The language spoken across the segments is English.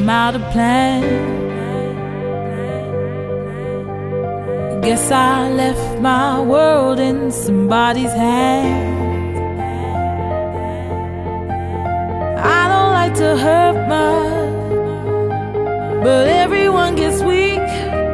I'm out of plan. Guess I left my world in somebody's hands. I don't like to hurt much, but everyone gets weak.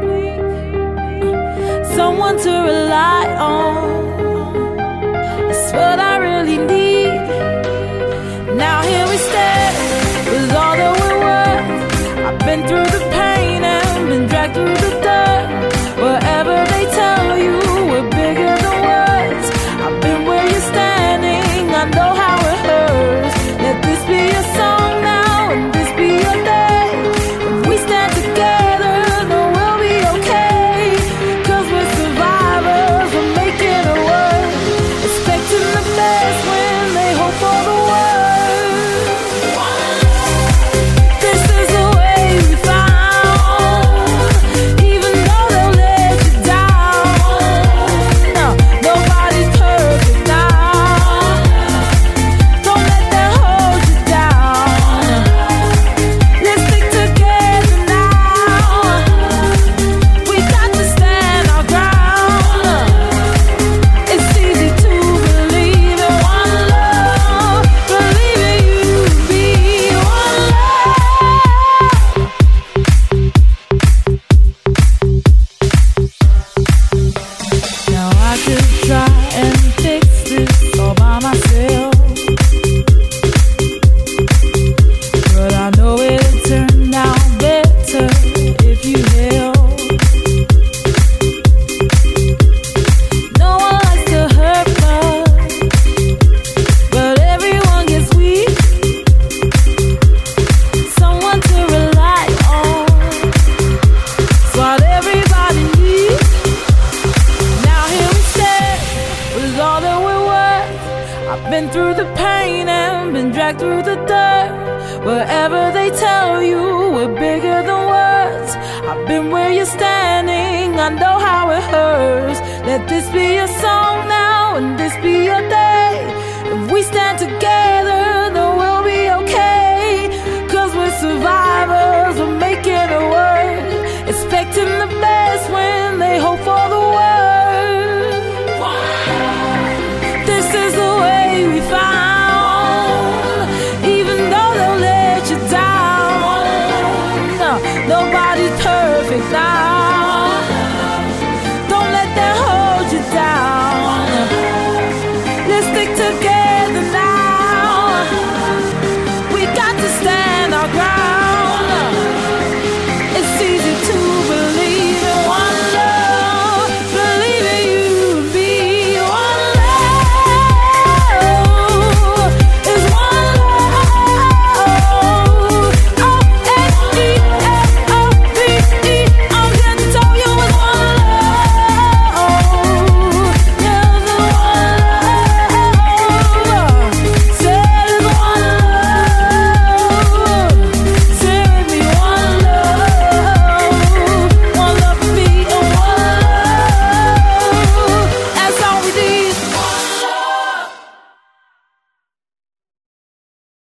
Someone to rely on, that's what I really need. Now here we stand with all that we're worth. I've been through the pain and been dragged through the dirt. Wherever they tell you we're bigger than words, I've been where you're standing, I know how it hurts. Let this be a song now and this be your day. If we stand together, then we'll be okay. 'Cause we're survivors, we're making it work. Expecting the best when they hope for the worst. Been through the pain and been dragged through the dirt. Wherever they tell you we're bigger than words, I've been where you're standing, I know how it hurts. Let this be a song now and this be your day. If we stand together,